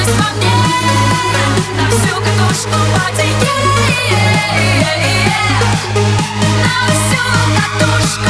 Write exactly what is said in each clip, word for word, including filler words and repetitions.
Мощность во мне, на всю катушку пати. На всю катушку,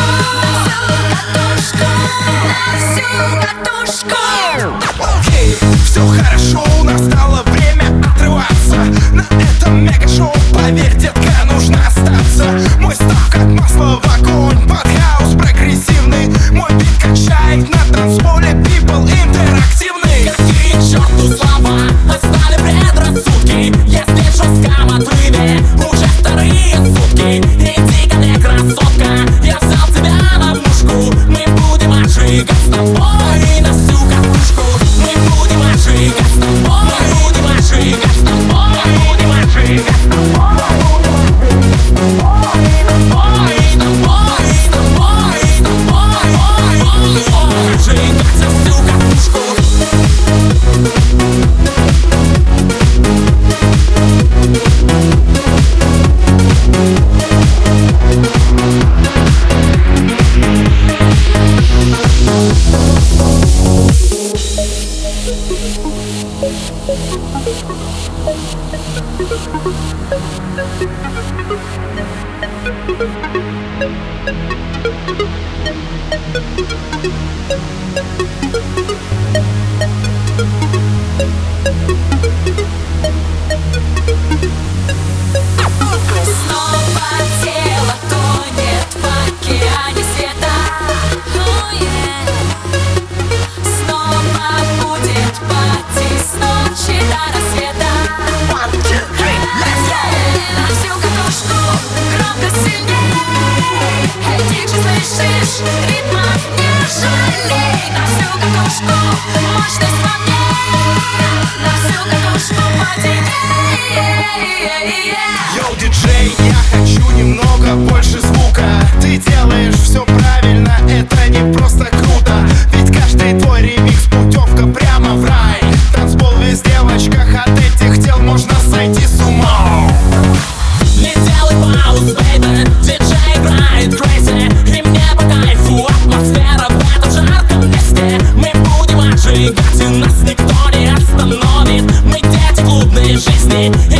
на всю катушку. Окей, все хорошо, настало время отрываться. На этом мега-шоу, поверь, детка, нужно остаться. Мой став как масло в огонь, под хаус прогрессивный. Мой бит качает на танцполе, people интерактивный. Какие к черту слова, отстали предрассудки. Я здесь жестко в отрыве, уже вторые сутки. Иди ко мне, красотка, я взял тебя на мушку. Мы будем отжигать с тобой на всю катушку. Мы будем отжигать с тобой, мы будем отжигать с тобой, мы будем отжигать с тобой. Снова тело тонет в океане света. Oh, yeah. Снова будет пати с ночи до рассвета. One, two, three, let's go! На всю катушку, громко сильней. Эй, диджей, слышишь? Ритма не жалей. На всю катушку, мощность во мне. На всю катушку пати. Йоу, диджей, я хочу немного больше звука. Ты делаешь все правильно, это не просто круто. Ведь каждый твой ремикс путевка прямо в рай. Танцпол весь в девочках, от этих тел можно сойти с ума. Не делай пауз, бейби, диджей играет crazy. И мне по кайфу атмосфера в этом жарком месте. Мы будем отжигать, и нас никто не остановит. Мы дети клубной жизни.